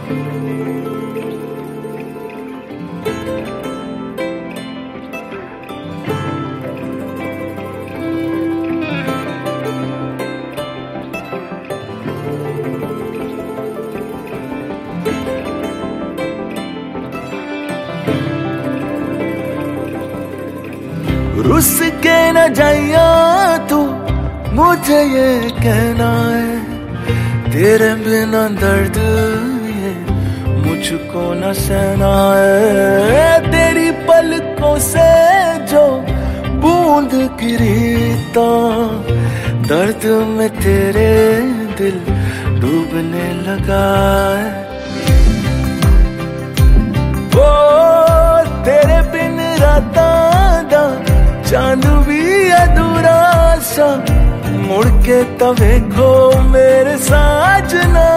रुस के न जाइया तू, मुझे ये कहना है, तेरे बिना दर्द ये मुझको न सहना है। तेरी पलकों से जो बूंद गिरी तो दर्द में तेरे दिल डूबने लगा है। ओ तेरे बिन राता दा चांद भी अधूरा सा, मुड़ के तो देखो मेरे साजना।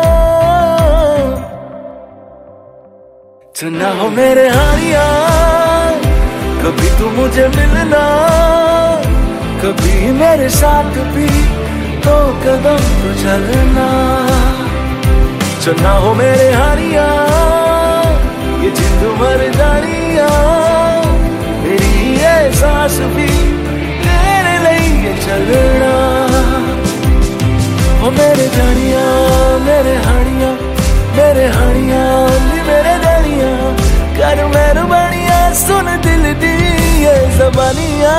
चुना हो मेरे हानिया, कभी तू मुझे मिलना, कभी मेरे साथ भी तो कदम तो चलना। चुना हो मेरे हानिया, ये जिंद मर जानिया, मेरी ये सांस भी तेरे लिए चलना। ओ मेरे जानिया, मेरे हानिया, मेरे हानिया, मेरे जानिया, कर मेहरबानिया, सुन दिल दी ये ज़बानियाँ।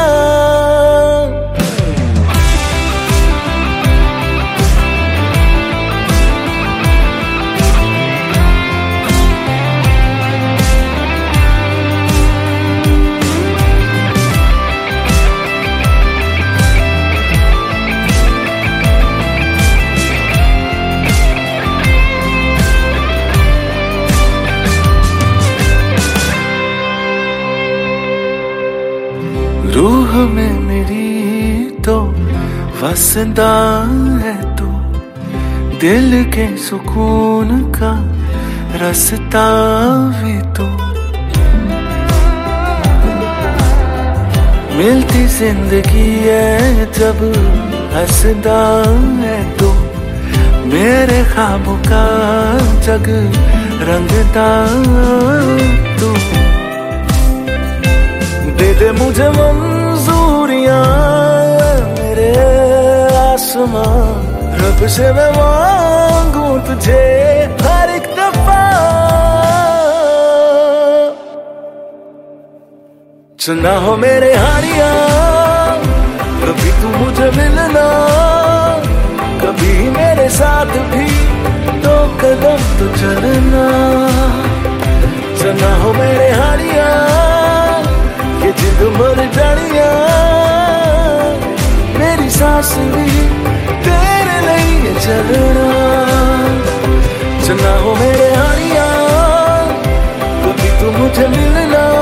रूह में मेरी तो वसदा है तू, दिल के सुकून का रास्ता भी तू। मिलती जिंदगी है जब हंसदा है तू, मेरे ख्वाबों का जग रंगदा तू। दे दे मुझे मंजूरियां मेरे आसमां, रब से मैं मांगू तुझे हर एक दफा। चुना हो मेरे हानिया, कभी तू मुझे मिलना, कभी मेरे साथ भी तो कदम तो चलना। चुना हो मेरे हानिया, ये जिंद मर जानिया, मेरी सांस भी तेरे लिए चलना। चुना हो मेरे हानिया, कभी तू मुझे मिलना,